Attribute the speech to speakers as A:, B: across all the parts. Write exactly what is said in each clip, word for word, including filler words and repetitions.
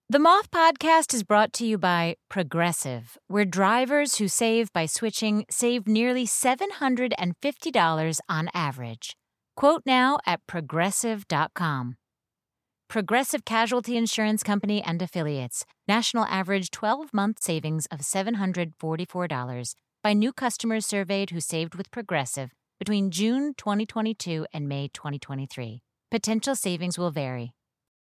A: The Moth Podcast is brought to you by Progressive, where drivers who save by switching save nearly seven hundred fifty dollars on average. Quote now at progressive dot com. Progressive Casualty Insurance Company and Affiliates. National average twelve-month savings of seven hundred forty-four dollars by new customers surveyed who saved with Progressive between June twenty twenty-two and May twenty twenty-three. Potential savings will vary.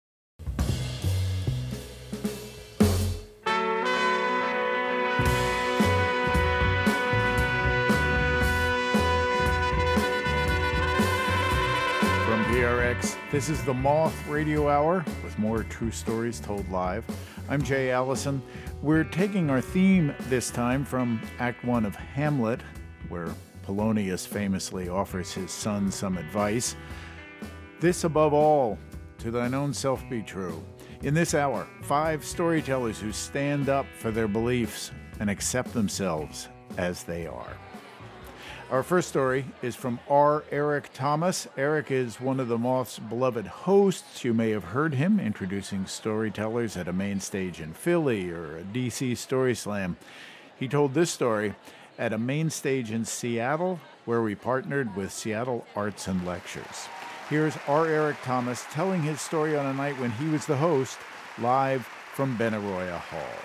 B: P R X. This is the Moth Radio Hour with more true stories told live. I'm Jay Allison. We're taking our theme this time from Act One of Hamlet, where Polonius famously offers his son some advice. This above all, to thine own self be true. In this hour, five storytellers who stand up for their beliefs and accept themselves as they are. Our first story is from R. Eric Thomas. Eric is one of the Moth's beloved hosts. You may have heard him introducing storytellers at a main stage in Philly or a D C Story Slam. He told this story at a main stage in Seattle, where we partnered with Seattle Arts and Lectures. Here's R. Eric Thomas telling his story on a night when he was the host, live from Benaroya Hall.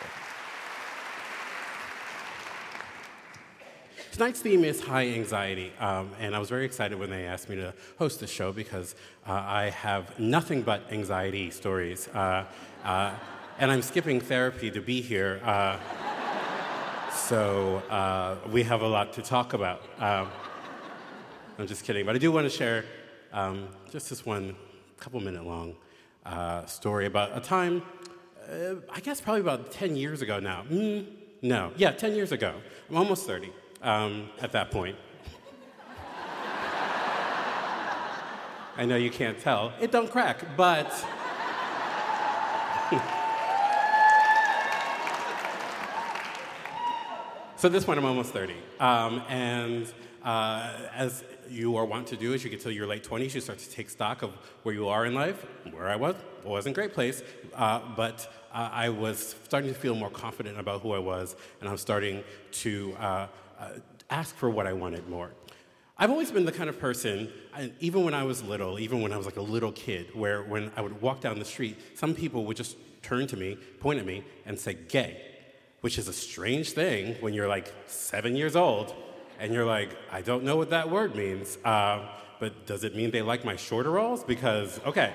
C: Tonight's theme is high anxiety, um, and I was very excited when they asked me to host the show because uh, I have nothing but anxiety stories, uh, uh, and I'm skipping therapy to be here, uh, so uh, we have a lot to talk about. Um, I'm just kidding, but I do want to share um, just this one couple-minute long uh, story about a time, uh, I guess probably about ten years ago now. Mm, no, yeah, ten years ago. I'm almost thirty. Um, at that point. I know you can't tell. It don't crack, but... So at this point, I'm almost thirty. Um, and uh, as you are wont to do, as you get to your late twenties, you start to take stock of where you are in life. Where I was, it wasn't a great place, uh, but uh, I was starting to feel more confident about who I was, and I was starting to... Uh, Uh, ask for what I wanted more. I've always been the kind of person, and even when I was little, even when I was like a little kid, where when I would walk down the street, some people would just turn to me, point at me, and say, gay, which is a strange thing when you're like seven years old, and you're like, I don't know what that word means, uh, but does it mean they like my shorteralls? Because, okay.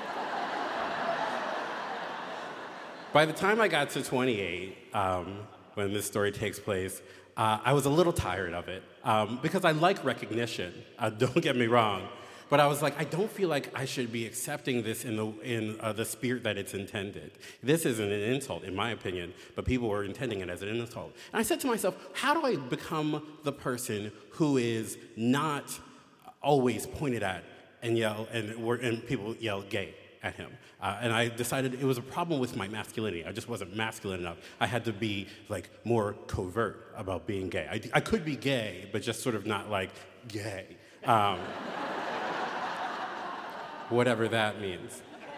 C: By the time I got to twenty-eight, um, when this story takes place, Uh, I was a little tired of it um, because I like recognition. Uh, don't get me wrong, but I was like, I don't feel like I should be accepting this in the in uh, the spirit that it's intended. This isn't an insult, in my opinion, but people were intending it as an insult. And I said to myself, how do I become the person who is not always pointed at and yell and and people yell gay at him? Uh, and I decided it was a problem with my masculinity. I just wasn't masculine enough. I had to be like more covert about being gay. I, I could be gay, but just sort of not like gay. Um, whatever that means.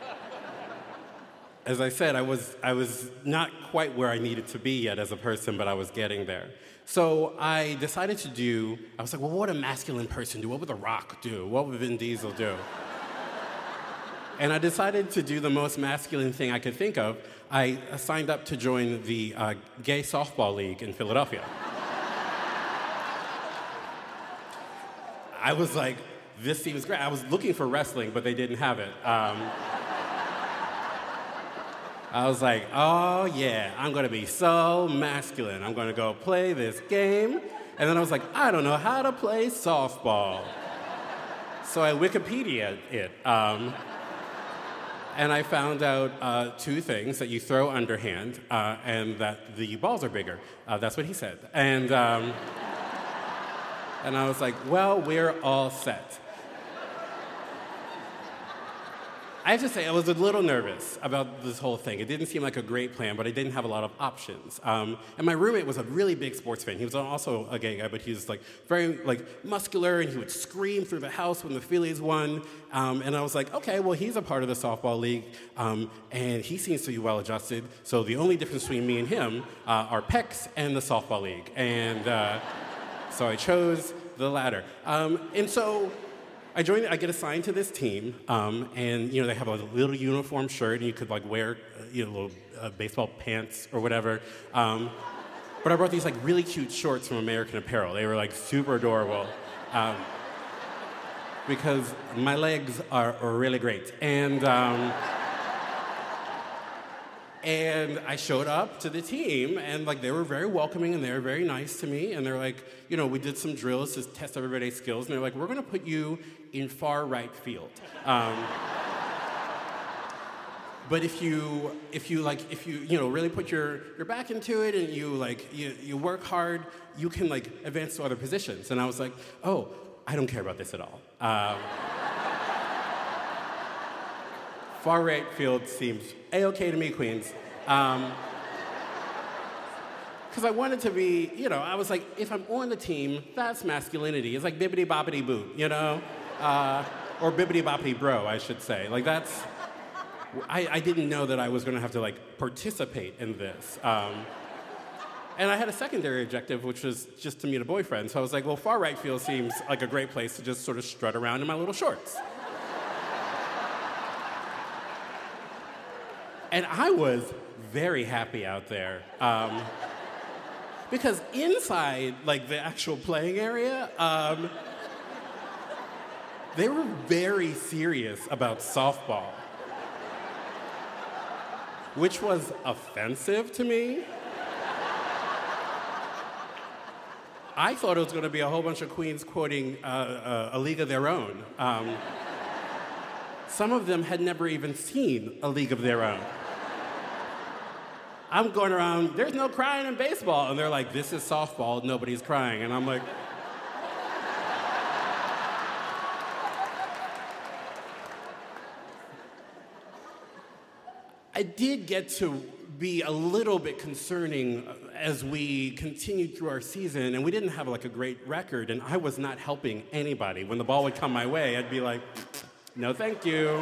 C: As I said, I was I was not quite where I needed to be yet as a person, but I was getting there. So I decided to do, I was like, well, what would a masculine person do? What would The Rock do? What would Vin Diesel do? And I decided to do the most masculine thing I could think of. I signed up to join the uh, gay softball league in Philadelphia. I was like, this seems great. I was looking for wrestling, but they didn't have it. Um, I was like, oh yeah, I'm gonna be so masculine. I'm gonna go play this game. And then I was like, I don't know how to play softball. So I Wikipedia'd it. Um, And I found out uh, two things, that you throw underhand uh, and that the balls are bigger. Uh, that's what he said. And, um, and I was like, well, we're all set. I have to say, I was a little nervous about this whole thing. It didn't seem like a great plan, but I didn't have a lot of options. Um, and my roommate was a really big sports fan. He was also a gay guy, but he was like very like muscular, and he would scream through the house when the Phillies won. Um, and I was like, okay, well, he's a part of the softball league, um, and he seems to be well-adjusted. So the only difference between me and him uh, are pecs and the softball league. And uh, so I chose the latter. Um, and so I joined. I get assigned to this team, um, and you know they have a little uniform shirt, and you could like wear, uh, you know, little uh, baseball pants or whatever. Um, but I brought these like really cute shorts from American Apparel. They were like super adorable, um, because my legs are, are really great. And um, and I showed up to the team, and like they were very welcoming, and they were very nice to me. And they're like, you know, we did some drills to test everybody's skills, and they're like, we're going to put you in far right field. Um, but if you, if you like, if you, you know, really put your, your back into it, and you like, you, you work hard, you can like advance to other positions. And I was like, oh, I don't care about this at all. Um, far right field seems A-okay to me, Queens. Um, Because I wanted to be, you know, I was like, if I'm on the team, that's masculinity. It's like bibbity boppity boo, you know? Uh, or bibbity boppity bro, I should say. Like that's, I, I didn't know that I was gonna have to like participate in this. Um, and I had a secondary objective, which was just to meet a boyfriend. So I was like, well, far right field seems like a great place to just sort of strut around in my little shorts. And I was very happy out there. Um, because inside, like, the actual playing area, um, they were very serious about softball, which was offensive to me. I thought it was going to be a whole bunch of queens quoting uh, uh, A League of Their Own. Um, some of them had never even seen A League of Their Own. I'm going around, there's no crying in baseball. And they're like, this is softball, nobody's crying. And I'm like, I did get to be a little bit concerning as we continued through our season, and we didn't have like a great record, and I was not helping anybody. When the ball would come my way, I'd be like, no thank you.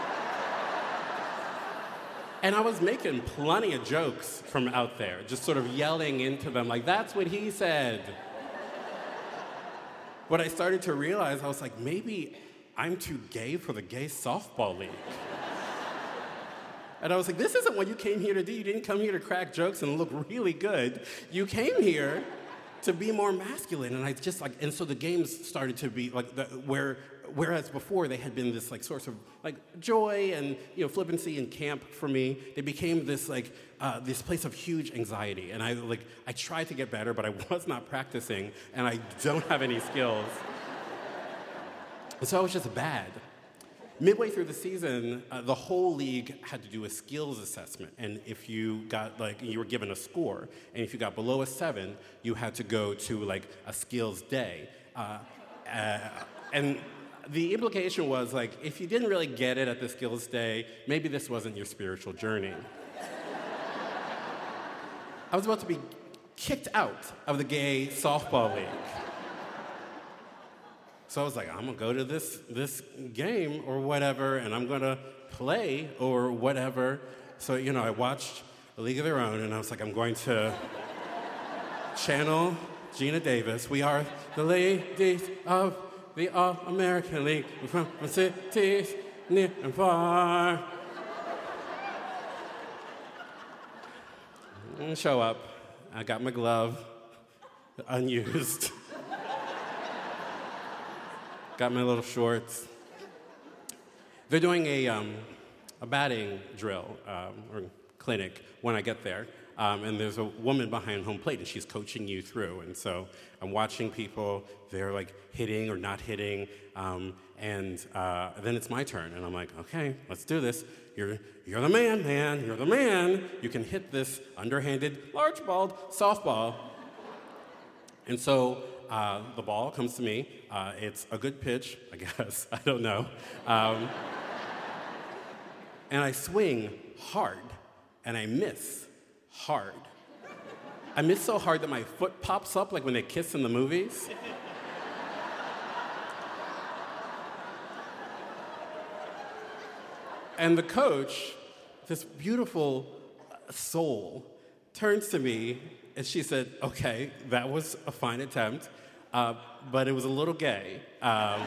C: And I was making plenty of jokes from out there, just sort of yelling into them, like, that's what he said. What I started to realize, I was like, maybe I'm too gay for the gay softball league. And I was like, this isn't what you came here to do. You didn't come here to crack jokes and look really good. You came here to be more masculine. And I just like, and so the games started to be like, the, where, whereas before they had been this like source of like joy and, you know, flippancy and camp for me, they became this like, uh, this place of huge anxiety. And I like, I tried to get better, but I was not practicing, and I don't have any skills. And so I was just bad. Midway through the season, uh, the whole league had to do a skills assessment, and if you got like you were given a score, and if you got below a seven, you had to go to like a skills day, uh, uh, and the implication was like if you didn't really get it at the skills day, maybe this wasn't your spiritual journey. I was about to be kicked out of the gay softball league. So I was like, I'm gonna go to this this game or whatever, and I'm gonna play or whatever. So, you know, I watched A League of Their Own, and I was like, I'm going to channel Gina Davis. We are the ladies of the All-American League. We're from the cities near and far. And show up. I got my glove, unused. Got my little shorts. They're doing a, um, a batting drill um, or clinic when I get there. Um, and there's a woman behind home plate, and she's coaching you through. And so I'm watching people, they're like hitting or not hitting. Um, and uh, then it's my turn. And I'm like, okay, let's do this. You're, you're the man, man. You're the man. You can hit this underhanded, large balled softball. And so Uh, the ball comes to me. Uh, it's a good pitch, I guess. I don't know. Um, and I swing hard, and I miss hard. I miss so hard that my foot pops up like when they kiss in the movies. And the coach, this beautiful soul, turns to me and she said, okay, that was a fine attempt, uh, but it was a little gay. Um,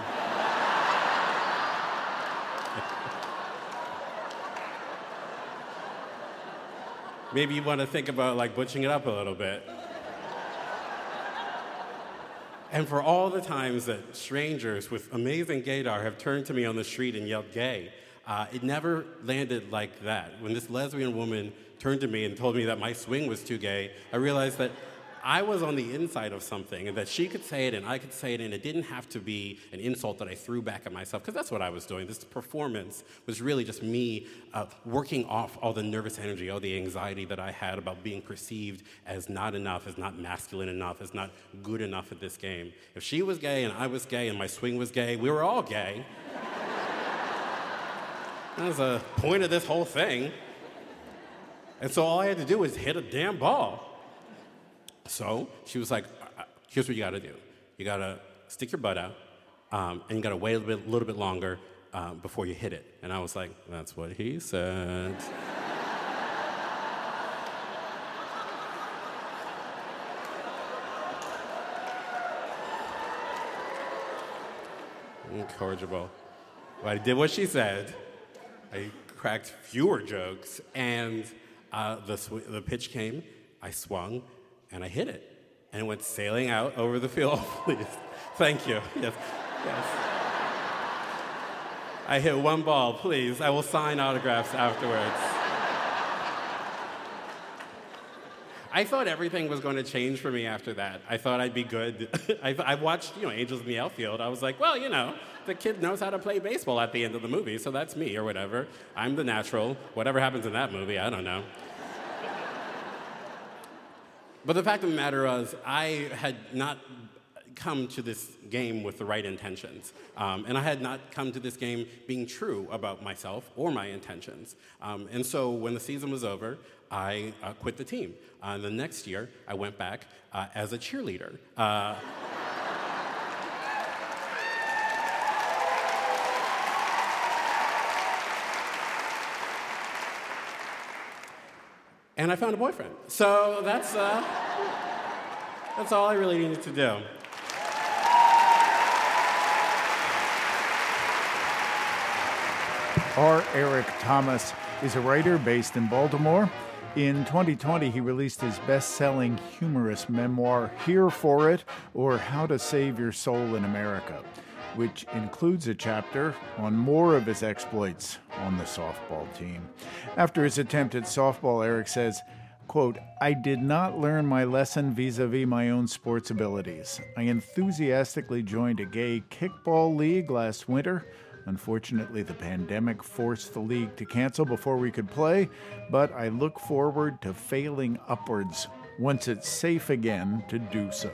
C: maybe you want to think about like butching it up a little bit. And for all the times that strangers with amazing gaydar have turned to me on the street and yelled gay, Uh, it never landed like that. When this lesbian woman turned to me and told me that my swing was too gay, I realized that I was on the inside of something and that she could say it and I could say it, and it didn't have to be an insult that I threw back at myself, because that's what I was doing. This performance was really just me uh, working off all the nervous energy, all the anxiety that I had about being perceived as not enough, as not masculine enough, as not good enough at this game. If she was gay and I was gay and my swing was gay, we were all gay. That was the point of this whole thing. And so all I had to do was hit a damn ball. So she was like, here's what you got to do. You got to stick your butt out, um, and you got to wait a little bit, little bit longer uh, before you hit it. And I was like, that's what he said. Incorrigible. But I did what she said. I cracked fewer jokes, and uh, the, sw- the pitch came, I swung, and I hit it. And it went sailing out over the field. Please. Thank you. Yes. Yes. I hit one ball, please. I will sign autographs afterwards. I thought everything was going to change for me after that. I thought I'd be good. I, I watched, you know, Angels in the Outfield. I was like, well, you know, the kid knows how to play baseball at the end of the movie, so that's me or whatever. I'm the natural. Whatever happens in that movie, I don't know. But the fact of the matter is, I had not come to this game with the right intentions. Um, and I had not come to this game being true about myself or my intentions. Um, and so when the season was over, I uh, quit the team. Uh, and the next year, I went back uh, as a cheerleader. Uh, and I found a boyfriend. So that's, uh, that's all I really needed to do.
B: R. Eric Thomas is a writer based in Baltimore. In twenty twenty, he released his best-selling humorous memoir, Here for It, or How to Save Your Soul in America, which includes a chapter on more of his exploits on the softball team. After his attempt at softball, Eric says, quote, I did not learn my lesson vis-a-vis my own sports abilities. I enthusiastically joined a gay kickball league last winter. Unfortunately, the pandemic forced the league to cancel before we could play, but I look forward to failing upwards once it's safe again to do so.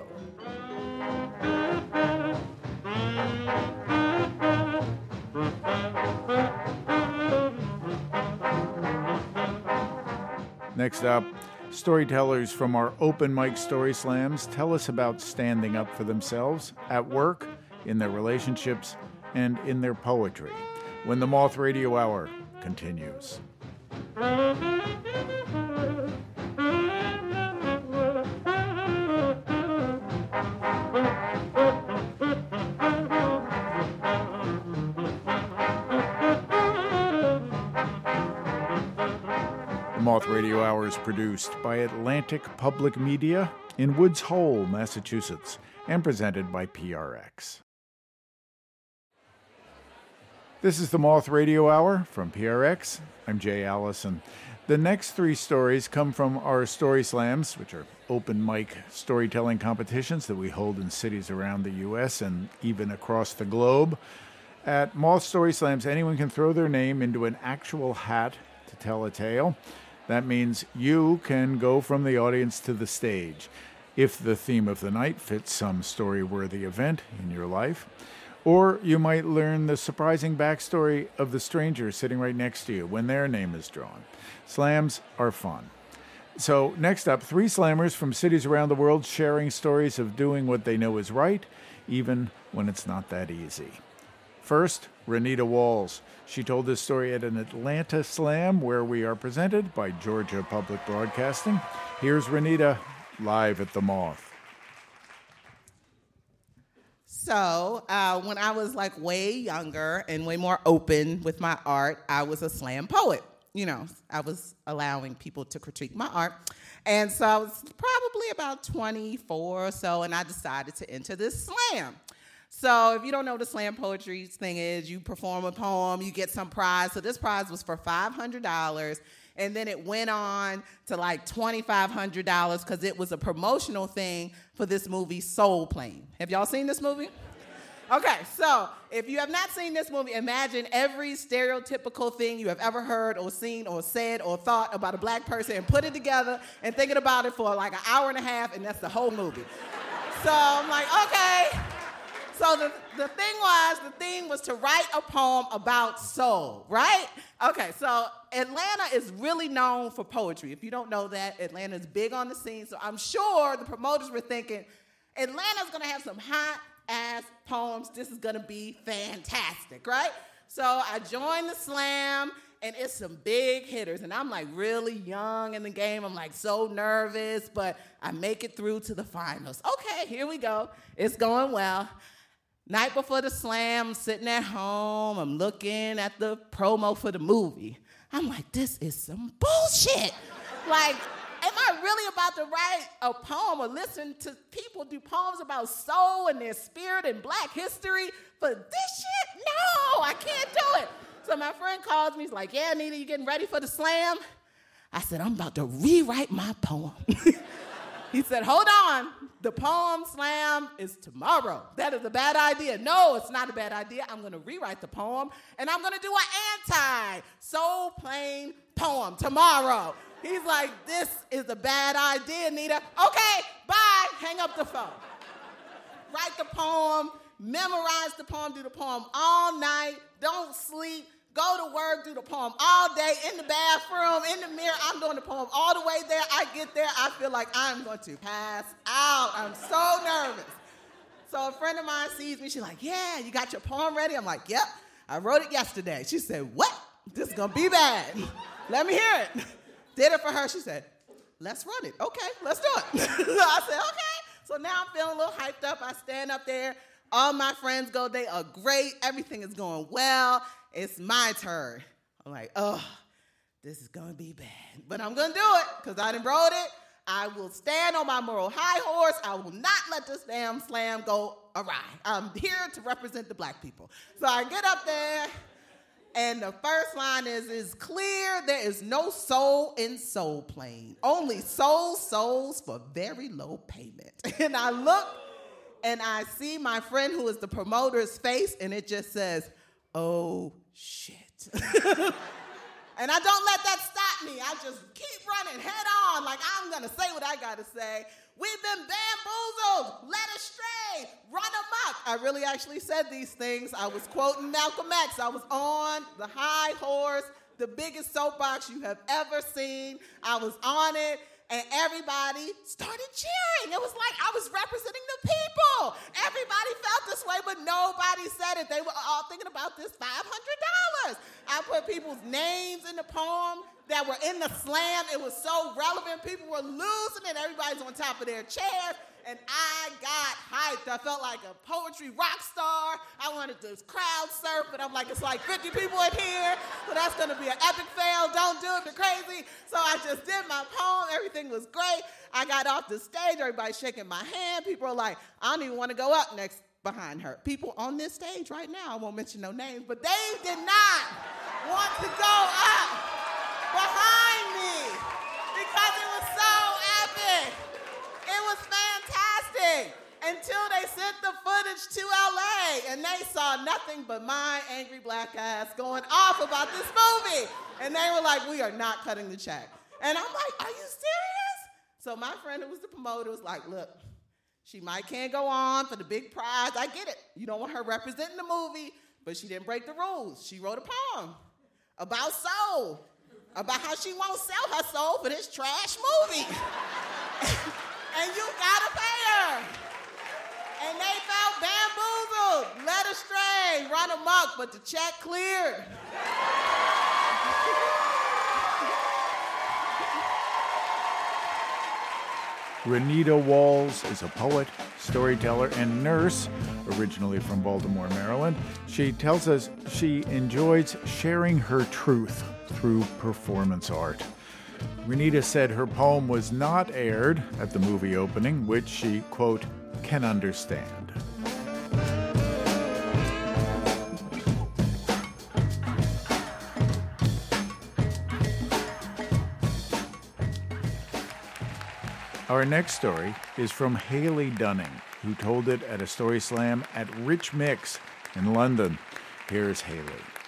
B: Next up, storytellers from our open mic story slams tell us about standing up for themselves at work, in their relationships, and in their poetry, when the Moth Radio Hour continues. The Moth Radio Hour is produced by Atlantic Public Media in Woods Hole, Massachusetts, and presented by P R X. This is the Moth Radio Hour from P R X. I'm Jay Allison. The next three stories come from our Story Slams, which are open mic storytelling competitions that we hold in cities around the U S and even across the globe. At Moth Story Slams, anyone can throw their name into an actual hat to tell a tale. That means you can go from the audience to the stage if the theme of the night fits some story-worthy event in your life. Or you might learn the surprising backstory of the stranger sitting right next to you when their name is drawn. Slams are fun. So next up, three slammers from cities around the world sharing stories of doing what they know is right, even when it's not that easy. First, Renita Walls. She told this story at an Atlanta Slam where we are presented by Georgia Public Broadcasting. Here's Renita live at the Moth.
D: So uh, when I was like way younger and way more open with my art, I was a slam poet. You know, I was allowing people to critique my art. And so I was probably about twenty-four or so, and I decided to enter this slam. So if you don't know what the slam poetry thing is, you perform a poem, you get some prize. So this prize was for five hundred dollars. And then it went on to like twenty-five hundred dollars because it was a promotional thing for this movie, Soul Plane. Have y'all seen this movie? Okay, so if you have not seen this movie, imagine every stereotypical thing you have ever heard or seen or said or thought about a black person and put it together and thinking about it for like an hour and a half, and that's the whole movie. So I'm like, okay. So the, the thing was, the thing was to write a poem about soul, right? Okay, so Atlanta is really known for poetry. If you don't know that, Atlanta is big on the scene. So I'm sure the promoters were thinking, Atlanta's gonna have some hot-ass poems. This is gonna be fantastic, right? So I joined the slam, and it's some big hitters. And I'm like really young in the game. I'm like so nervous, but I make it through to the finals. Okay, here we go. It's going well. Night before the slam, I'm sitting at home, I'm looking at the promo for the movie. I'm like, this is some bullshit. Like, am I really about to write a poem or listen to people do poems about soul and their spirit and black history for this shit? No, I can't do it. So my friend calls me, he's like, yeah, Nita, you getting ready for the slam? I said, I'm about to rewrite my poem. He said, hold on, the poem slam is tomorrow. That is a bad idea. No, it's not a bad idea. I'm gonna rewrite the poem, and I'm gonna do an anti-Soul Plane poem tomorrow. He's like, this is a bad idea, Nita. Okay, bye, hang up the phone. Write the poem, memorize the poem, do the poem all night, don't sleep. Go to work, do the poem all day, in the bathroom, in the mirror. I'm doing the poem all the way there. I get there, I feel like I'm going to pass out. I'm so nervous. So a friend of mine sees me. She's like, yeah, you got your poem ready? I'm like, yep, I wrote it yesterday. She said, what? This is going to be bad. Let me hear it. Did it for her. She said, let's run it. Okay, let's do it. So I said, okay. So now I'm feeling a little hyped up. I stand up there. All my friends go. They are great. Everything is going well. It's my turn. I'm like, oh, this is going to be bad. But I'm going to do it because I done wrote it. I will stand on my moral high horse. I will not let this damn slam go awry. I'm here to represent the black people. So I get up there, and the first line is, it's clear there is no soul in Soul Plane. Only soul souls for very low payment. And I look, and I see my friend who is the promoter's face, and it just says, oh, shit. And I don't let that stop me. I just keep running head on like I'm going to say what I got to say. We've been bamboozled, led astray, run amok. I really actually said these things. I was quoting Malcolm X. I was on the high horse, the biggest soapbox you have ever seen. I was on it. And everybody started cheering. It was like I was representing the people. Everybody felt this way, but nobody said it. They were all thinking about this five hundred dollars. I put people's names in the poem that were in the slam. It was so relevant. People were losing it. Everybody's on top of their chairs. And I got hyped. I felt like a poetry rock star. I wanted to crowd surf, but I'm like, it's like fifty people in here, so that's gonna be an epic fail. Don't do it, you're crazy. So I just did my poem. Everything was great. I got off the stage. Everybody's shaking my hand. People are like, I don't even want to go up next behind her. People on this stage right now, I won't mention no names, but they did not want to go up behind me because it was so epic. It was fantastic until they sent the footage to L A and they saw nothing but my angry black ass going off about this movie. And they were like, we are not cutting the check. And I'm like, are you serious? So my friend who was the promoter was like, look, She might can't go on for the big prize. I get it. You don't want her representing the movie, but she didn't break the rules. She wrote a poem about soul, about how she won't sell her soul for this trash movie. And you gotta pay her. And they felt bamboozled, led astray, run amok, but the check cleared.
B: Renita Walls is a poet, storyteller, and nurse, originally from Baltimore, Maryland. She tells us she enjoys sharing her truth through performance art. Renita said her poem was not aired at the movie opening, which she, quote, can understand. Our next story is from Haley Dunning, who told it at a story slam at Rich Mix in London. Here's Haley.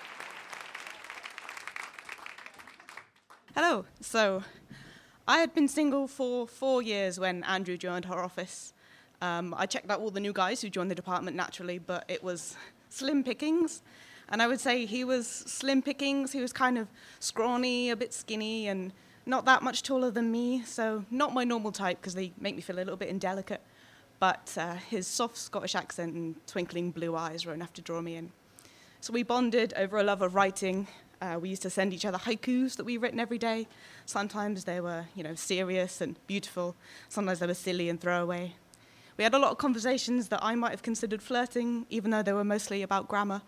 E: Hello. So, I had been single for four years when Andrew joined our office. Um, I checked out all the new guys who joined the department naturally, but it was slim pickings. And I would say he was slim pickings. He was kind of scrawny, a bit skinny, and not that much taller than me, so not my normal type because they make me feel a little bit indelicate. But uh, his soft Scottish accent and twinkling blue eyes were enough to draw me in. So we bonded over a love of writing. Uh, we used to send each other haikus that we'd written every day. Sometimes they were, you know, serious and beautiful. Sometimes they were silly and throwaway. We had a lot of conversations that I might have considered flirting, even though they were mostly about grammar.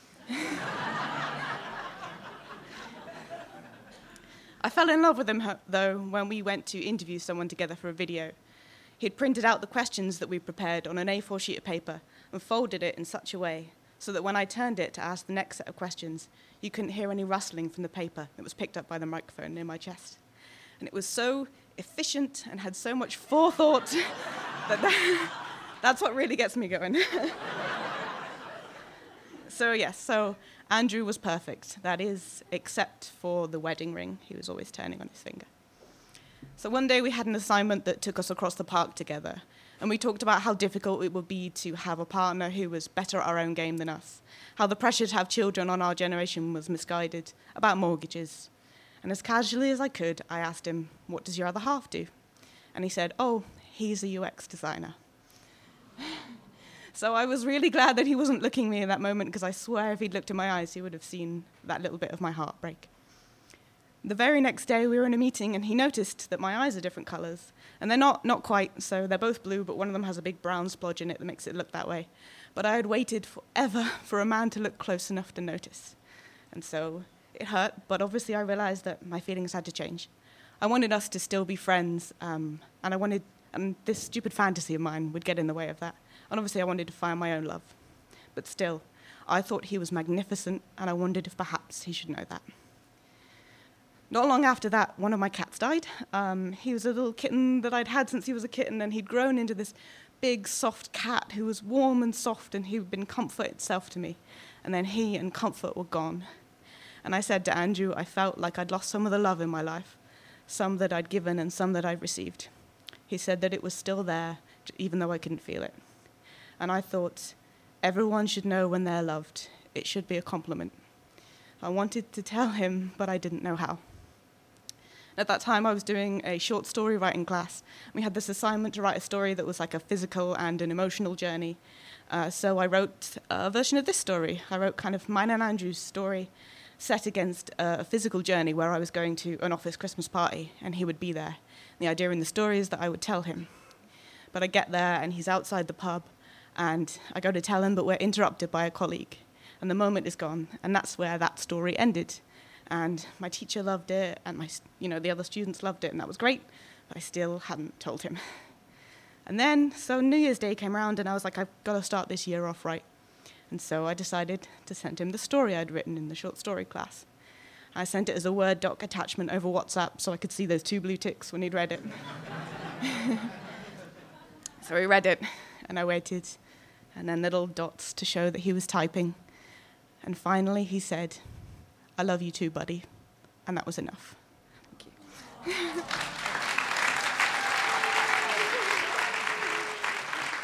E: I fell in love with him, though, when we went to interview someone together for a video. He'd printed out the questions that we prepared on an A four sheet of paper and folded it in such a way so that when I turned it to ask the next set of questions, you couldn't hear any rustling from the paper that was picked up by the microphone near my chest. And it was so efficient and had so much forethought that, that that's what really gets me going. So, yes, so Andrew was perfect. That is, except for the wedding ring. He was always turning on his finger. So one day we had an assignment that took us across the park together, and we talked about how difficult it would be to have a partner who was better at our own game than us, how the pressure to have children on our generation was misguided, about mortgages. And as casually as I could, I asked him, what does your other half do? And he said, oh, he's a U X designer. So I was really glad that he wasn't looking at me in that moment, because I swear if he'd looked in my eyes, he would have seen that little bit of my heart break. The very next day, we were in a meeting, and he noticed that my eyes are different colours. And they're not, not quite, so they're both blue, but one of them has a big brown splodge in it that makes it look that way. But I had waited forever for a man to look close enough to notice. And so it hurt, but obviously I realised that my feelings had to change. I wanted us to still be friends, um, and I wanted, and this stupid fantasy of mine would get in the way of that. And obviously I wanted to find my own love. But still, I thought he was magnificent, and I wondered if perhaps he should know that. Not long after that, one of my cats died. Um, he was a little kitten that I'd had since he was a kitten, and he'd grown into this big, soft cat who was warm and soft, and he'd been comfort itself to me. And then he and comfort were gone. And I said to Andrew, I felt like I'd lost some of the love in my life, some that I'd given and some that I'd received. He said that it was still there, even though I couldn't feel it. And I thought, everyone should know when they're loved. It should be a compliment. I wanted to tell him, but I didn't know how. At that time, I was doing a short story writing class. We had this assignment to write a story that was like a physical and an emotional journey. Uh, so I wrote a version of this story. I wrote kind of mine and Andrew's story set against uh, a physical journey where I was going to an office Christmas party, and he would be there. The idea in the story is that I would tell him. But I get there, and he's outside the pub, and I go to tell him, but we're interrupted by a colleague. And the moment is gone, and that's where that story ended. And my teacher loved it, and my, you know, the other students loved it, and that was great, but I still hadn't told him. And then, so New Year's Day came around, and I was like, I've got to start this year off right. And so I decided to send him the story I'd written in the short story class. I sent it as a Word doc attachment over WhatsApp so I could see those two blue ticks when he'd read it. So he read it, and I waited, and then little dots to show that he was typing. And finally he said, I love you too, buddy. And that was enough. Thank you.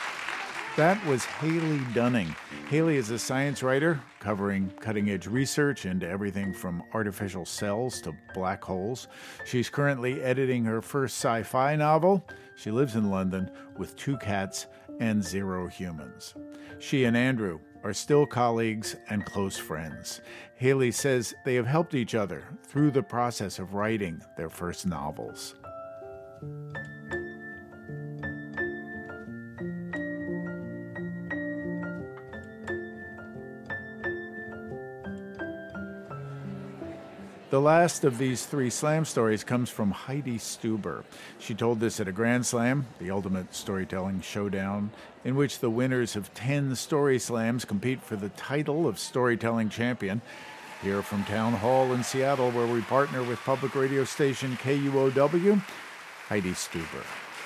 B: That was Haley Dunning. Haley is a science writer covering cutting-edge research into everything from artificial cells to black holes. She's currently editing her first sci-fi novel. She lives in London with two cats and zero humans. She and Andrew are still colleagues and close friends. Haley says they have helped each other through the process of writing their first novels. The last of these three slam stories comes from Heidi Stuber. She told this at a Grand Slam, the ultimate storytelling showdown, in which the winners of ten story slams compete for the title of storytelling champion. Here from Town Hall in Seattle, where we partner with public radio station K U O W, Heidi Stuber.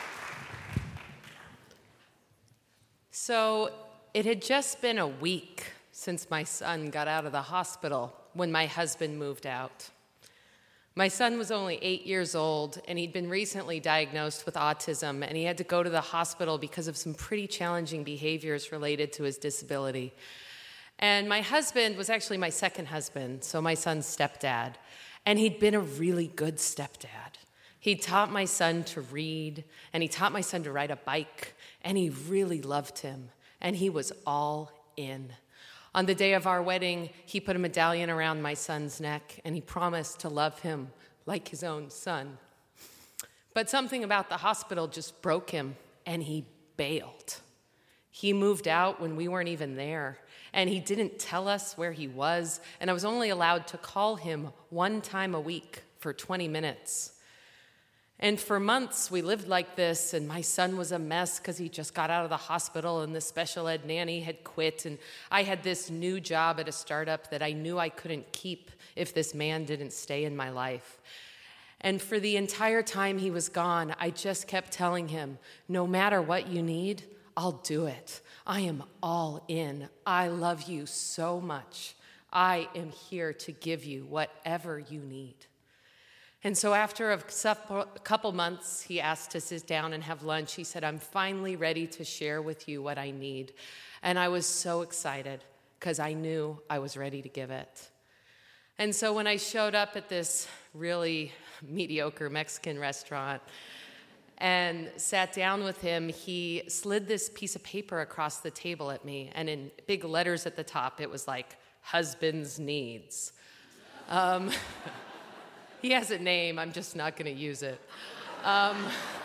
F: So it had just been a week since my son got out of the hospital when my husband moved out. My son was only eight years old, and he'd been recently diagnosed with autism, and he had to go to the hospital because of some pretty challenging behaviors related to his disability. And my husband was actually my second husband, so my son's stepdad, and he'd been a really good stepdad. He taught my son to read, and he taught my son to ride a bike, and he really loved him, and he was all in. On the day of our wedding, he put a medallion around my son's neck, and he promised to love him like his own son. But something about the hospital just broke him, and he bailed. He moved out when we weren't even there, and he didn't tell us where he was, and I was only allowed to call him one time a week for twenty minutes. And for months, we lived like this, and my son was a mess because he just got out of the hospital, and the special ed nanny had quit, and I had this new job at a startup that I knew I couldn't keep if this man didn't stay in my life. And for the entire time he was gone, I just kept telling him, no matter what you need, I'll do it. I am all in. I love you so much. I am here to give you whatever you need. And so after a couple months, he asked to sit down and have lunch. He said, I'm finally ready to share with you what I need. And I was so excited because I knew I was ready to give it. And so when I showed up at this really mediocre Mexican restaurant and sat down with him, he slid this piece of paper across the table at me. And in big letters at the top, it was like, husband's needs. Um... He has a name, I'm just not going to use it. Um,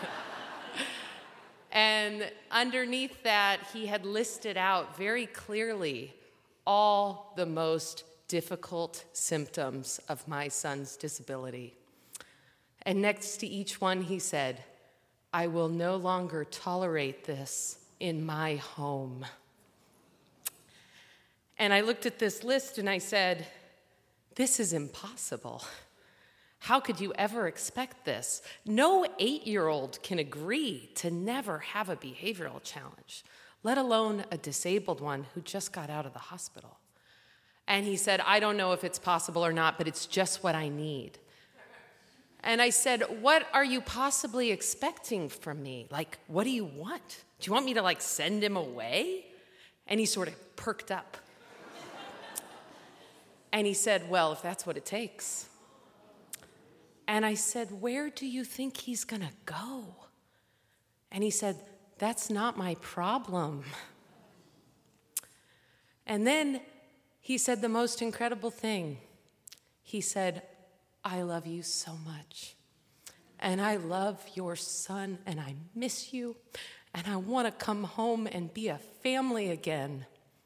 F: and underneath that, he had listed out very clearly all the most difficult symptoms of my son's disability. And next to each one, he said, I will no longer tolerate this in my home. And I looked at this list and I said, this is impossible. How could you ever expect this? No eight-year-old can agree to never have a behavioral challenge, let alone a disabled one who just got out of the hospital. And he said, I don't know if it's possible or not, but it's just what I need. And I said, what are you possibly expecting from me? Like, what do you want? Do you want me to, like, send him away? And he sort of perked up. And he said, well, if that's what it takes. And I said, where do you think he's going to go? And he said, that's not my problem. And then he said the most incredible thing. He said, I love you so much. And I love your son, and I miss you, and I want to come home and be a family again.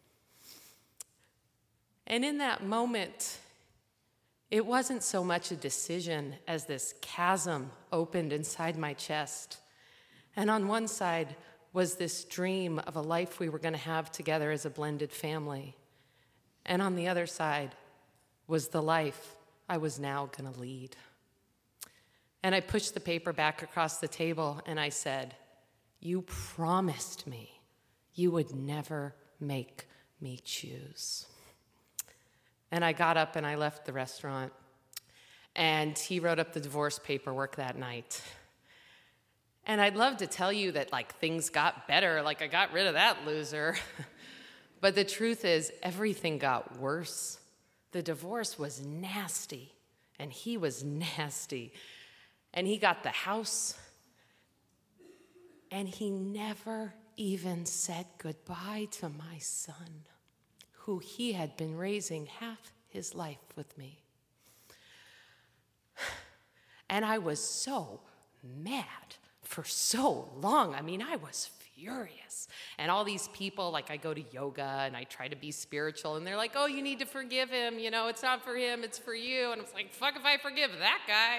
F: And in that moment, it wasn't so much a decision as this chasm opened inside my chest. And on one side was this dream of a life we were going to have together as a blended family. And on the other side was the life I was now going to lead. And I pushed the paper back across the table and I said, you promised me you would never make me choose. And I got up and I left the restaurant. And he wrote up the divorce paperwork that night. And I'd love to tell you that, like, things got better, like I got rid of that loser. But the truth is, everything got worse. The divorce was nasty, and he was nasty. And he got the house, and he never even said goodbye to my son, who he had been raising half his life with me. And I was so mad for so long. I mean, I was furious. And all these people, like, I go to yoga and I try to be spiritual, and they're like, oh, you need to forgive him. You know, it's not for him, it's for you. And I was like, fuck if I forgive that guy.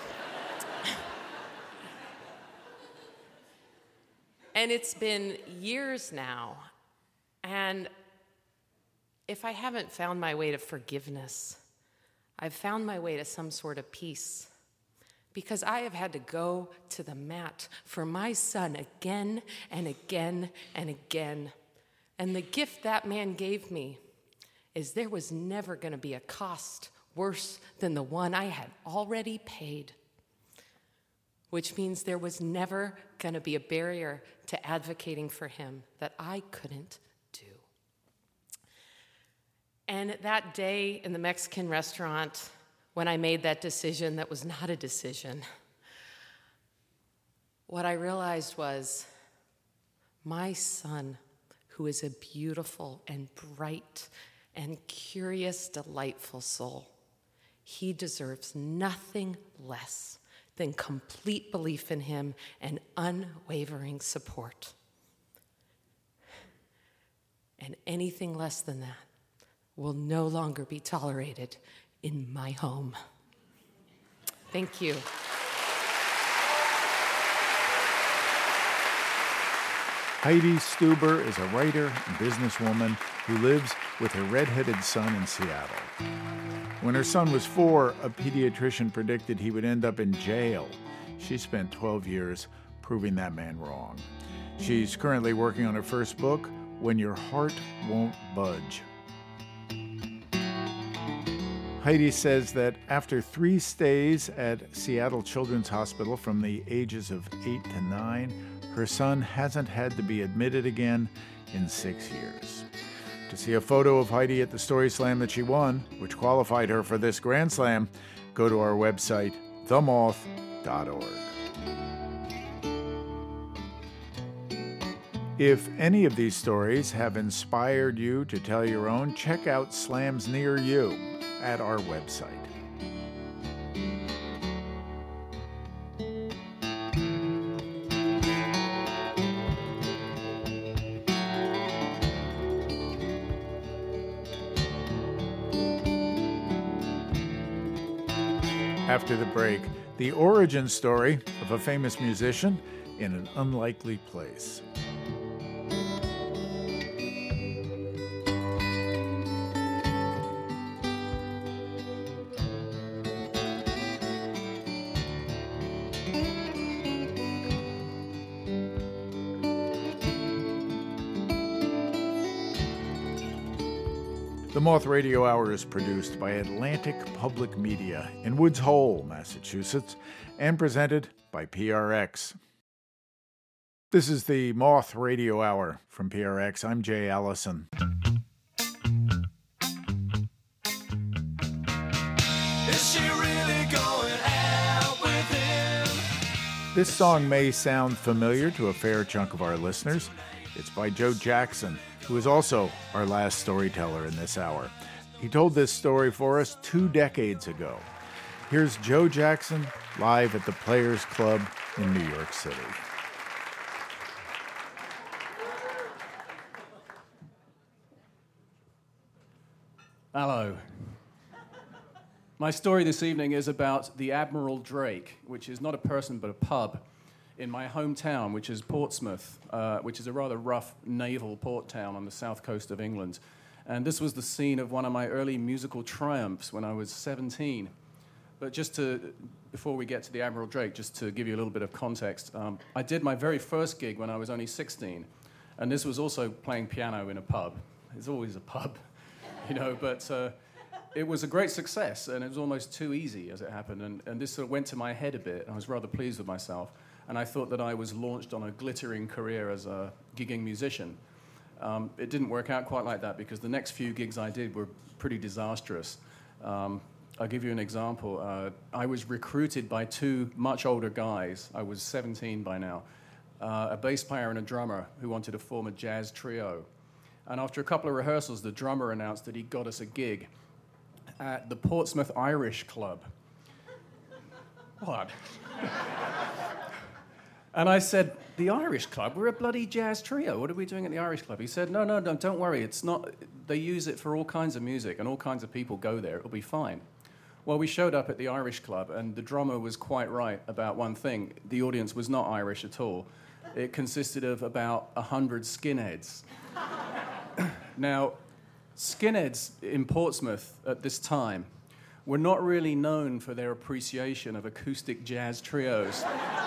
F: And it's been years now. And if I haven't found my way to forgiveness, I've found my way to some sort of peace. Because I have had to go to the mat for my son again and again and again. And the gift that man gave me is there was never going to be a cost worse than the one I had already paid. Which means there was never going to be a barrier to advocating for him that I couldn't do. And that day in the Mexican restaurant, when I made that decision that was not a decision, what I realized was my son, who is a beautiful and bright and curious, delightful soul, he deserves nothing less than complete belief in him and unwavering support. And anything less than that will no longer be tolerated in my home. Thank you.
B: Heidi Stuber is a writer and businesswoman who lives with her redheaded son in Seattle. When her son was four, a pediatrician predicted he would end up in jail. She spent twelve years proving that man wrong. She's currently working on her first book, When Your Heart Won't Budge. Heidi says that after three stays at Seattle Children's Hospital from the ages of eight to nine, her son hasn't had to be admitted again in six years. To see a photo of Heidi at the Story Slam that she won, which qualified her for this Grand Slam, go to our website, the moth dot org. If any of these stories have inspired you to tell your own, check out slams near you at our website. After the break, the origin story of a famous musician in an unlikely place. The Moth Radio Hour is produced by Atlantic Public Media in Woods Hole, Massachusetts, and presented by P R X. This is the Moth Radio Hour from P R X. I'm Jay Allison. Is she really going out with him? This song may sound familiar to a fair chunk of our listeners. It's by Joe Jackson, who is also our last storyteller in this hour. He told this story for us two decades ago. Here's Joe Jackson live at the Players Club in New York City.
G: Hello. My story this evening is about the Admiral Drake, which is not a person but a pub in my hometown, which is Portsmouth, uh, which is a rather rough naval port town on the south coast of England. And this was the scene of one of my early musical triumphs when I was seventeen. But just to, before we get to the Admiral Drake, just to give you a little bit of context, um, I did my very first gig when I was only sixteen. And this was also playing piano in a pub. It's always a pub, you know, but uh, it was a great success, and it was almost too easy as it happened. And, and this sort of went to my head a bit. I was rather pleased with myself. And I thought that I was launched on a glittering career as a gigging musician. Um, it didn't work out quite like that because the next few gigs I did were pretty disastrous. Um, I'll give you an example. Uh, I was recruited by two much older guys. I was seventeen by now. Uh, a bass player and a drummer who wanted to form a jazz trio. And after a couple of rehearsals, the drummer announced that he got us a gig at the Portsmouth Irish Club. What? And I said, the Irish Club? We're a bloody jazz trio. What are we doing at the Irish Club? He said, no, no, no, don't worry. It's not. They use it for all kinds of music, and all kinds of people go there. It'll be fine. Well, we showed up at the Irish Club, and the drummer was quite right about one thing. The audience was not Irish at all. It consisted of about a hundred skinheads. Now, skinheads in Portsmouth at this time were not really known for their appreciation of acoustic jazz trios.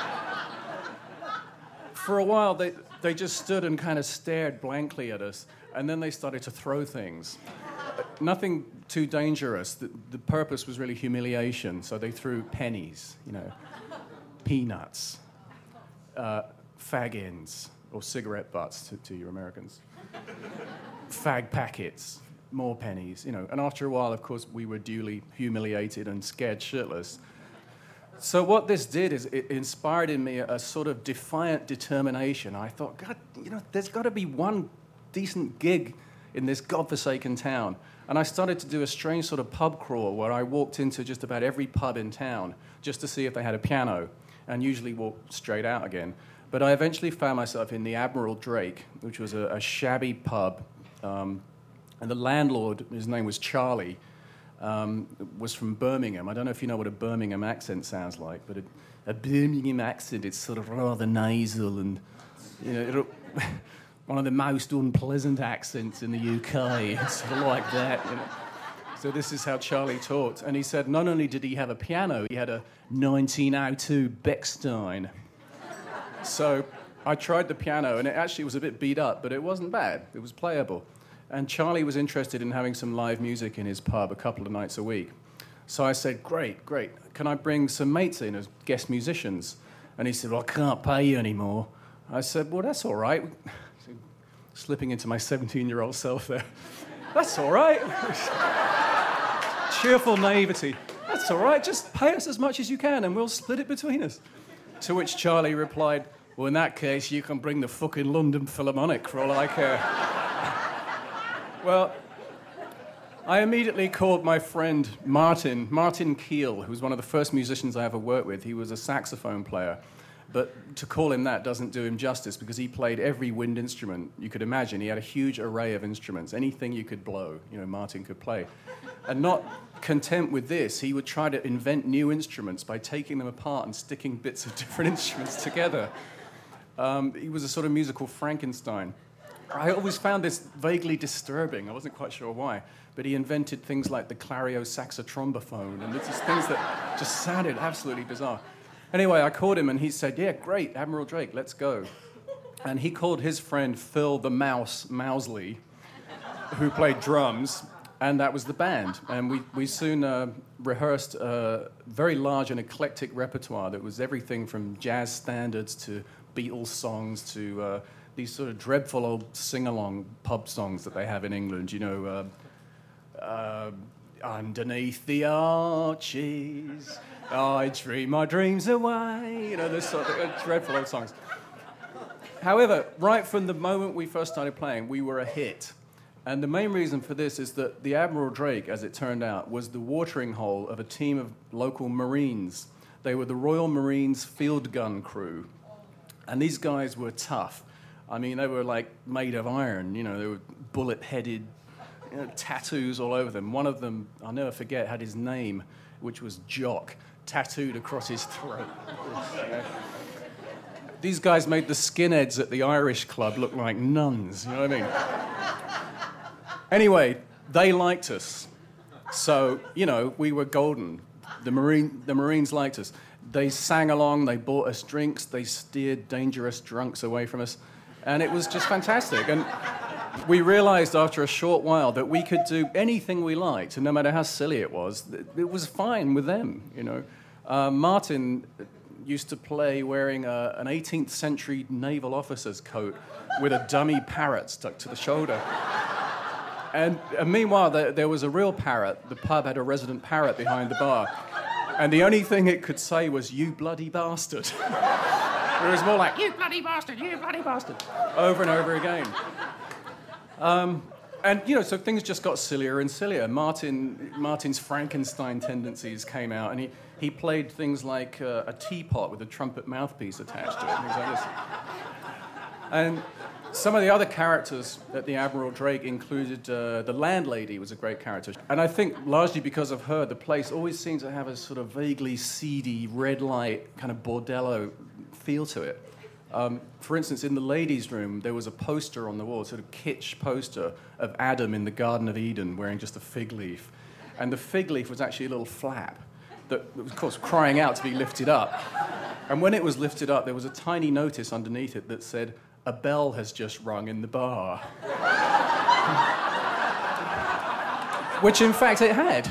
G: For a while, they, they just stood and kind of stared blankly at us, and then they started to throw things. Nothing too dangerous. The, the purpose was really humiliation, so they threw pennies, you know, peanuts, uh, fag ends, or cigarette butts to, to your Americans, fag packets, more pennies, you know. And after a while, of course, we were duly humiliated and scared shitless. So what this did is it inspired in me a, a sort of defiant determination. I thought, God, you know, there's got to be one decent gig in this godforsaken town. And I started to do a strange sort of pub crawl where I walked into just about every pub in town just to see if they had a piano, and usually walked straight out again. But I eventually found myself in the Admiral Drake, which was a, a shabby pub. Um, and the landlord, his name was Charlie, Um, was from Birmingham. I don't know if you know what a Birmingham accent sounds like, but a, a Birmingham accent, it's sort of rather nasal and, you know, it'll, one of the most unpleasant accents in the U K. It's sort of like that, you know. So this is how Charlie talked. And he said not only did he have a piano, he had a nineteen oh two Bechstein. So I tried the piano, and it actually was a bit beat up, but it wasn't bad. It was playable. And Charlie was interested in having some live music in his pub a couple of nights a week. So I said, great, great. Can I bring some mates in as guest musicians? And he said, well, I can't pay you anymore. I said, well, that's all right. Slipping into my seventeen-year-old self there. That's all right. Cheerful naivety. That's all right. Just pay us as much as you can and we'll split it between us. To which Charlie replied, well, in that case, you can bring the fucking London Philharmonic for all I care. Well, I immediately called my friend Martin, Martin Keel, who was one of the first musicians I ever worked with. He was a saxophone player. But to call him that doesn't do him justice because he played every wind instrument you could imagine. He had a huge array of instruments. Anything you could blow, you know, Martin could play. And not content with this, he would try to invent new instruments by taking them apart and sticking bits of different instruments together. Um, he was a sort of musical Frankenstein. I always found this vaguely disturbing. I wasn't quite sure why. But he invented things like the clario-saxotrombophone, and it's just things that just sounded absolutely bizarre. Anyway, I called him, and he said, yeah, great, Admiral Drake, let's go. And he called his friend Phil the Mouse Mousley, who played drums, and that was the band. And we, we soon uh, rehearsed a very large and eclectic repertoire that was everything from jazz standards to Beatles songs to... Uh, these sort of dreadful old sing-along pub songs that they have in England, you know, uh, uh, underneath the arches, I dream my dreams away, you know, this sort of uh, dreadful old songs. However, right from the moment we first started playing, we were a hit. And the main reason for this is that the Admiral Drake, as it turned out, was the watering hole of a team of local Marines. They were the Royal Marines field gun crew. And these guys were tough. I mean, they were like made of iron, you know, they were bullet-headed, you know, tattoos all over them. One of them, I'll never forget, had his name, which was Jock, tattooed across his throat. These guys made the skinheads at the Irish Club look like nuns, you know what I mean? Anyway, they liked us. So, you know, we were golden. The Marine, the Marines liked us. They sang along, they bought us drinks, they steered dangerous drunks away from us. And it was just fantastic. And we realized after a short while that we could do anything we liked, and no matter how silly it was, it was fine with them, you know. Uh, Martin used to play wearing a, an eighteenth century naval officer's coat with a dummy parrot stuck to the shoulder. And, and meanwhile, there, there was a real parrot. The pub had a resident parrot behind the bar. And the only thing it could say was, "You bloody bastard." It was more like, "You bloody bastard, you bloody bastard," over and over again. Um, and, you know, so things just got sillier and sillier. Martin, Martin's Frankenstein tendencies came out, and he, he played things like uh, a teapot with a trumpet mouthpiece attached to it, things like this. And some of the other characters at the Admiral Drake included uh, the landlady was a great character. And I think largely because of her, the place always seemed to have a sort of vaguely seedy, red light, kind of bordello feel to it. Um, for instance, in the ladies' room, there was a poster on the wall, sort of kitsch poster of Adam in the Garden of Eden wearing just a fig leaf. And the fig leaf was actually a little flap that was, of course, crying out to be lifted up. And when it was lifted up, there was a tiny notice underneath it that said, "A bell has just rung in the bar." Which, in fact, it had.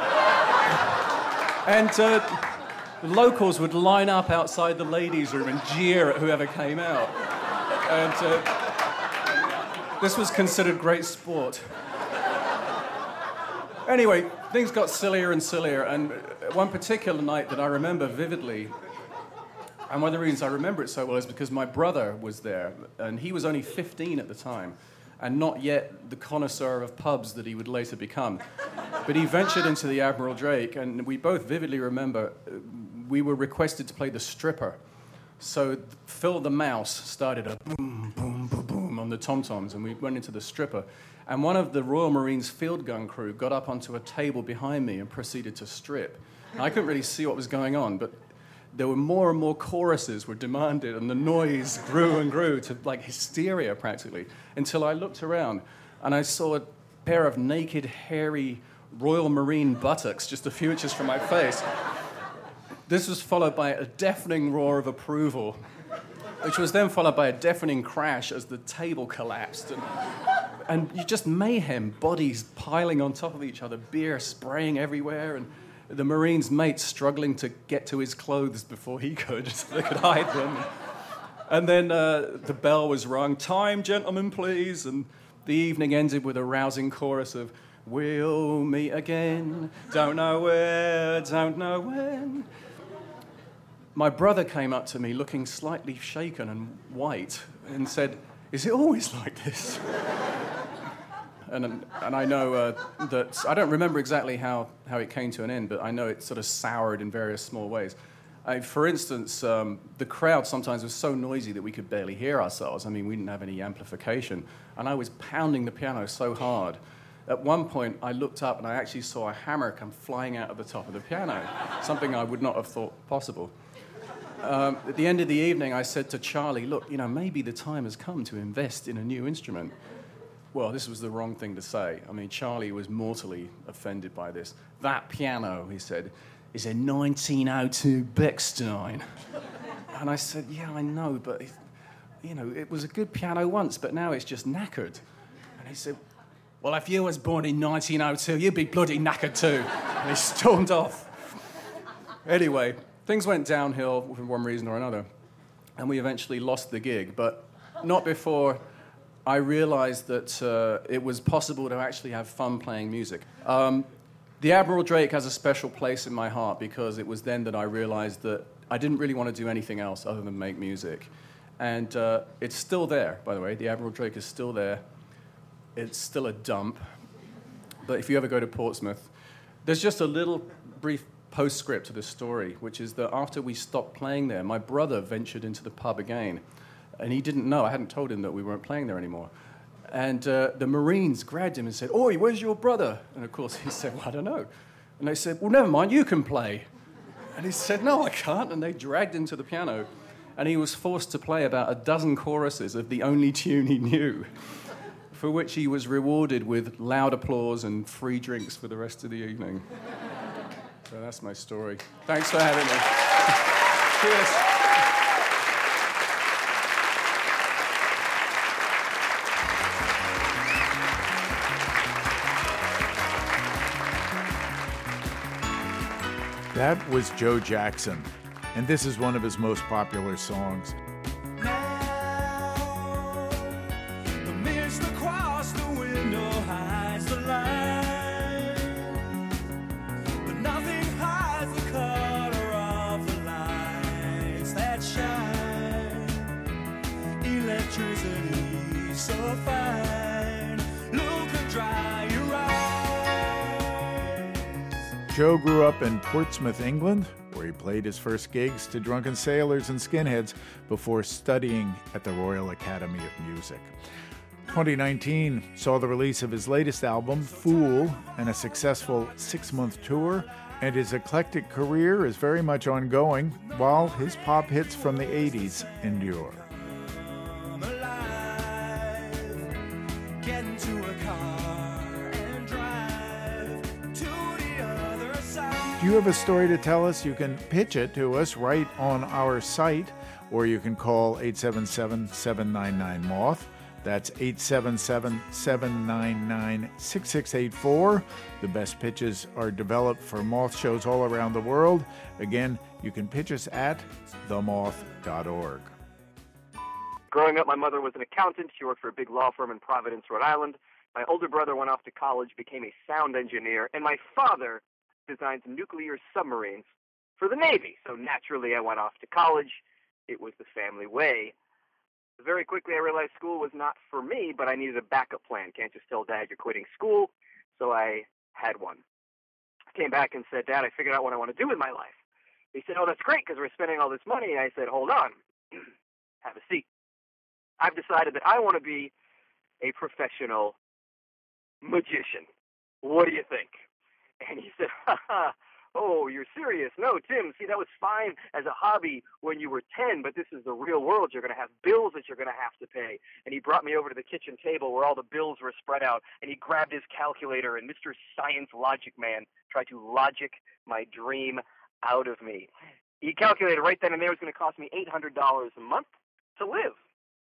G: And uh, locals would line up outside the ladies' room and jeer at whoever came out. And uh, this was considered great sport. Anyway, things got sillier and sillier, and one particular night that I remember vividly, and one of the reasons I remember it so well is because my brother was there, and he was only fifteen at the time, and not yet the connoisseur of pubs that he would later become. But he ventured into the Admiral Drake, and we both vividly remember we were requested to play the stripper. So Phil the Mouse started a boom, boom, boom, boom on the tom-toms, and we went into the stripper. And one of the Royal Marines field gun crew got up onto a table behind me and proceeded to strip. And I couldn't really see what was going on, but there were more and more choruses were demanded, and the noise grew and grew to like hysteria practically, until I looked around and I saw a pair of naked, hairy Royal Marine buttocks just a few inches from my face. This was followed by a deafening roar of approval, which was then followed by a deafening crash as the table collapsed. And, and you just mayhem, bodies piling on top of each other, beer spraying everywhere, and the Marine's mate struggling to get to his clothes before he could, so they could hide them. And then uh, the bell was rung, "Time, gentlemen, please," and the evening ended with a rousing chorus of, "We'll meet again, don't know where, don't know when." My brother came up to me looking slightly shaken and white and said, "Is it always like this?" And, and I know uh, that, I don't remember exactly how, how it came to an end, but I know it sort of soured in various small ways. I, for instance, um, the crowd sometimes was so noisy that we could barely hear ourselves. I mean, we didn't have any amplification. And I was pounding the piano so hard. At one point, I looked up and I actually saw a hammer come flying out of the top of the piano, something I would not have thought possible. Um, at the end of the evening, I said to Charlie, "Look, you know, maybe the time has come to invest in a new instrument." Well, this was the wrong thing to say. I mean, Charlie was mortally offended by this. "That piano," he said, "is a nineteen oh two Bechstein." And I said, "Yeah, I know, but, it, you know, it was a good piano once, but now it's just knackered." And he said, "Well, if you was born in nineteen oh two, you'd be bloody knackered too." And he stormed off. Anyway, things went downhill for one reason or another, and we eventually lost the gig, but not before I realized that uh, it was possible to actually have fun playing music. Um, the Admiral Drake has a special place in my heart because it was then that I realized that I didn't really want to do anything else other than make music. And uh, it's still there, by the way. The Admiral Drake is still there. It's still a dump. But if you ever go to Portsmouth, there's just a little brief postscript to this story, which is that after we stopped playing there, my brother ventured into the pub again. And he didn't know. I hadn't told him that we weren't playing there anymore. And uh, the Marines grabbed him and said, "Oi, where's your brother?" And of course he said, "Well, I don't know." And they said, "Well, never mind, you can play." And he said, "No, I can't." And they dragged him to the piano. And he was forced to play about a dozen choruses of the only tune he knew, for which he was rewarded with loud applause and free drinks for the rest of the evening. So that's my story. Thanks for having me. Cheers.
B: That was Joe Jackson, and this is one of his most popular songs.
H: Now, the mist across the window hides the light, but nothing hides the color of the lights that shine. Electricity so fine, look and dry your eyes.
B: Joe grew up in Portsmouth, England, where he played his first gigs to drunken sailors and skinheads before studying at the Royal Academy of Music. twenty nineteen saw the release of his latest album, Fool, and a successful six-month tour, and his eclectic career is very much ongoing, while his pop hits from the eighties endure.
H: Get into a car and drive to the other side.
B: Do you have a story to tell us? You can pitch it to us right on our site, or you can call eight seven seven, seven nine nine, MOTH. That's eight seven seven, seven nine nine, six six eight four. The best pitches are developed for Moth shows all around the world. Again, you can pitch us at the moth dot org.
I: Growing up, my mother was an accountant. She worked for a big law firm in Providence, Rhode Island. My older brother went off to college, became a sound engineer, and my father designs nuclear submarines for the Navy. So naturally, I went off to college. It was the family way. Very quickly, I realized school was not for me, but I needed a backup plan. Can't just tell Dad you're quitting school. So I had one. I came back and said, Dad, I figured out what I want to do with my life. He said, oh, that's great because we're spending all this money. I said, hold on. Have a seat. I've decided that I want to be a professional magician. What do you think? And he said, ha ha, oh, you're serious? No, Tim, see, that was fine as a hobby when you were ten, but this is the real world. You're going to have bills that you're going to have to pay. And he brought me over to the kitchen table where all the bills were spread out, and he grabbed his calculator, and Mister Science Logic Man tried to logic my dream out of me. He calculated right then and there it was going to cost me eight hundred dollars a month to live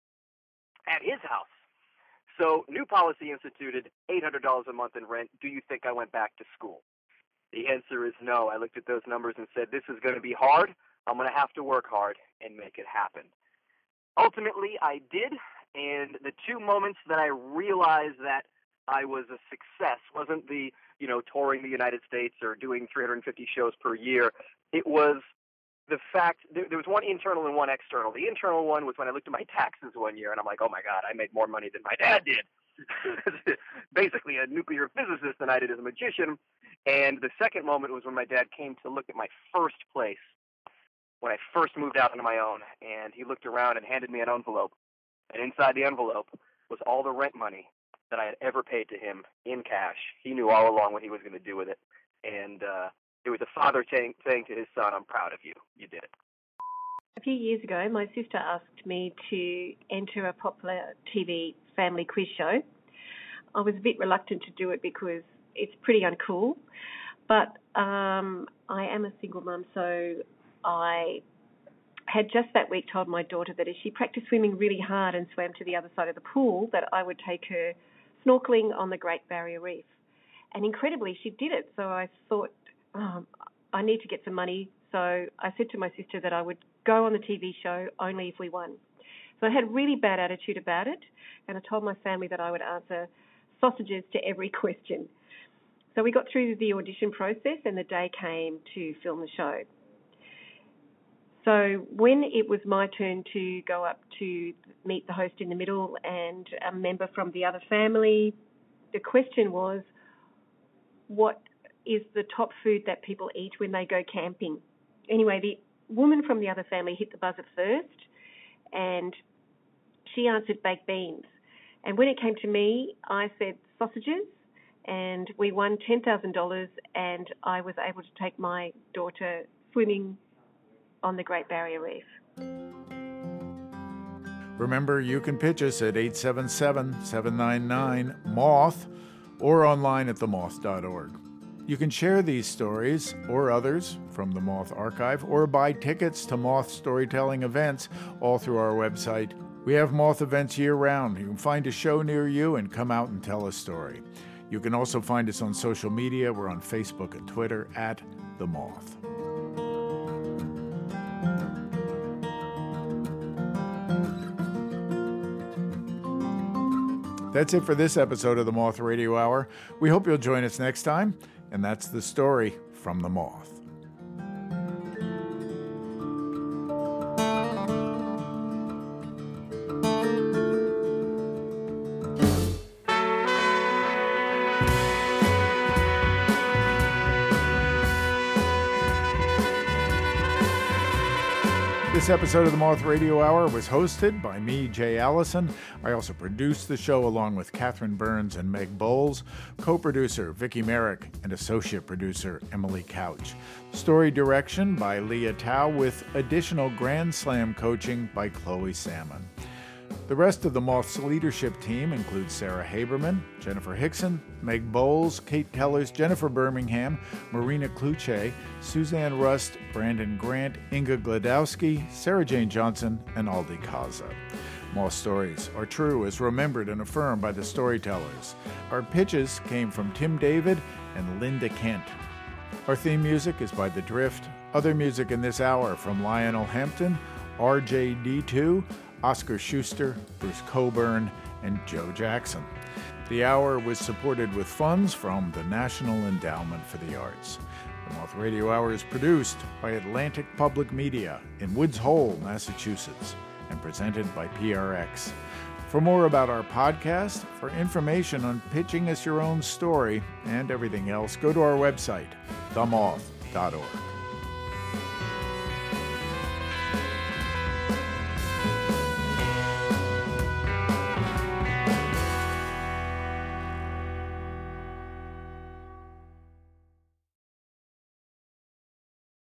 I: at his house. So new policy instituted, eight hundred dollars a month in rent. Do you think I went back to school? The answer is no. I looked at those numbers and said, this is going to be hard. I'm going to have to work hard and make it happen. Ultimately, I did, and the two moments that I realized that I was a success wasn't the, you know, touring the United States or doing three hundred fifty shows per year. It was the fact, there, there was one internal and one external. The internal one was when I looked at my taxes one year, and I'm like, oh, my God, I made more money than my dad did. Basically a nuclear physicist than I did as a magician. And the second moment was when my dad came to look at my first place, when I first moved out on my own, and he looked around and handed me an envelope. And inside the envelope was all the rent money that I had ever paid to him in cash. He knew all along what he was going to do with it. And uh, it was a father saying, saying to his son, I'm proud of you. You did it.
J: A few years ago, my sister asked me to enter a popular T V family quiz show. I was a bit reluctant to do it because it's pretty uncool, but um, I am a single mum, so I had just that week told my daughter that if she practiced swimming really hard and swam to the other side of the pool, that I would take her snorkeling on the Great Barrier Reef. And incredibly, she did it. So I thought, oh, I need to get some money. So I said to my sister that I would go on the T V show only if we won. So I had a really bad attitude about it, and I told my family that I would answer sausages to every question. So we got through the audition process, and the day came to film the show. So when it was my turn to go up to meet the host in the middle and a member from the other family, the question was, what is the top food that people eat when they go camping? Anyway, the woman from the other family hit the buzzer first, and she answered baked beans. And when it came to me, I said sausages, and we won ten thousand dollars, and I was able to take my daughter swimming on the Great Barrier Reef.
B: Remember, you can pitch us at eight seven seven, seven nine nine, MOTH or online at the moth dot org. You can share these stories or others from the Moth archive or buy tickets to Moth storytelling events all through our website. We have Moth events year-round. You can find a show near you and come out and tell a story. You can also find us on social media. We're on Facebook and Twitter at The Moth. That's it for this episode of the Moth Radio Hour. We hope you'll join us next time, and that's the story from the Moth. This episode of the Moth Radio Hour was hosted by me, Jay Allison. I also produced the show along with Catherine Burns and Meg Bowles, co-producer Vicki Merrick, and associate producer Emily Couch. Story direction by Leah Tao with additional Grand Slam coaching by Chloe Salmon. The rest of the Moth's leadership team includes Sarah Haberman, Jennifer Hickson, Meg Bowles, Kate Tellers, Jennifer Birmingham, Marina Kluche, Suzanne Rust, Brandon Grant, Inga Gladowski, Sarah Jane Johnson, and Aldi Kaza. Moth stories are true as remembered and affirmed by the storytellers. Our pitches came from Tim David and Linda Kent. Our theme music is by The Drift. Other music in this hour from Lionel Hampton, R J D two, Oscar Schuster, Bruce Coburn, and Joe Jackson. The hour was supported with funds from the National Endowment for the Arts. The Moth Radio Hour is produced by Atlantic Public Media in Woods Hole, Massachusetts, and presented by P R X. For more about our podcast, for information on pitching us your own story, and everything else, go to our website, the moth dot org.